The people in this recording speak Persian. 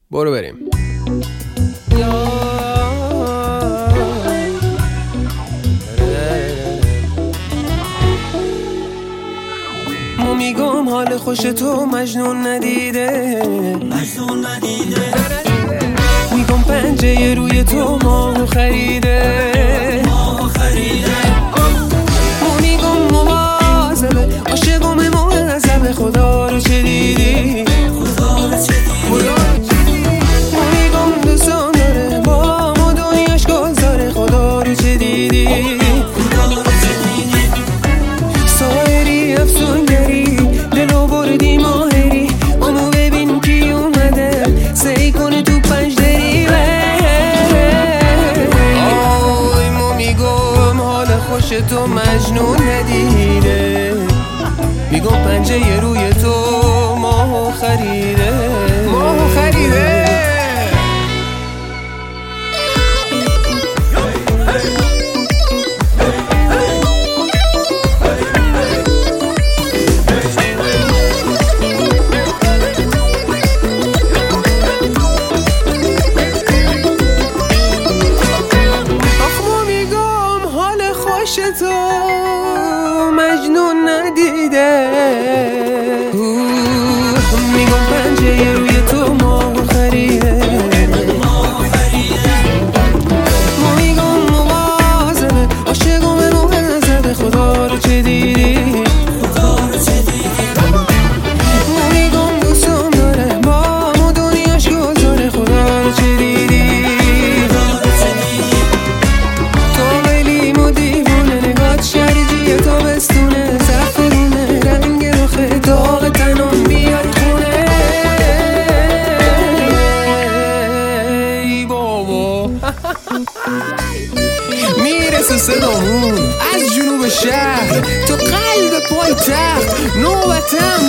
برو بریم. ما میگم حال خوش تو مجنون ندیده میگم پنجه روی تو ماهو خریده ما میگم مواظبه عاشقم معذبه خدا رو چه دیدی ما میگم دوستان داره با ما دنیاش گذاره خدا رو چه دیدی سایری افسونگری دلو بردی ماهری اونو ببین کی اومده سعی کنه تو پنج دری آی ما میگم حال خوش تو مجنون ندیده میگم پنجه روی تو ماهو خریده تو مجنون ندیده میگم پنجه روی تو ماهو خریده ما میگم مواظبه عاشقم معذبه خدا رو چه دیدی ما میگم دوستم داره با ما دنیاش گذاره خدا رو چه دیدی شریجی تو بستونه زفرونه رنگ روخه داغ تنم میاد خونه ای بابا میرسه صدامون از جنوب شهر تو قلب پای تخت نوبتم